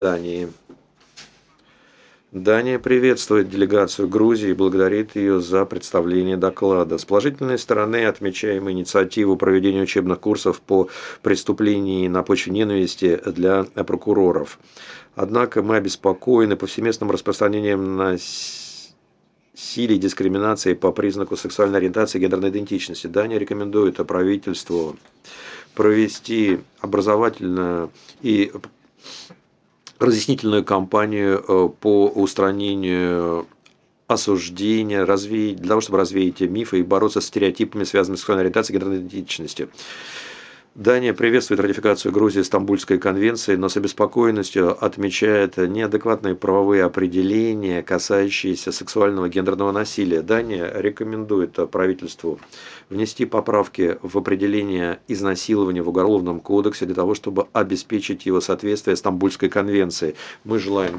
Дании. Дания приветствует делегацию Грузии и благодарит ее за представление доклада. С положительной стороны отмечаем инициативу проведения учебных курсов по преступлению на почве ненависти для прокуроров. Однако мы обеспокоены повсеместным распространением насилия и дискриминации по признаку сексуальной ориентации и гендерной идентичности. Дания рекомендует правительству провести образовательную и разъяснительную кампанию по устранению осуждения, для того, чтобы развеять мифы и бороться с стереотипами, связанными с сексуальной ориентацией и гендерной идентичностью. Дания приветствует ратификацию Грузии Стамбульской конвенции, но с обеспокоенностью отмечает неадекватные правовые определения, касающиеся сексуального и гендерного насилия. Дания рекомендует правительству внести поправки в определение изнасилования в Уголовном кодексе для того, чтобы обеспечить его соответствие Стамбульской конвенции. Мы желаем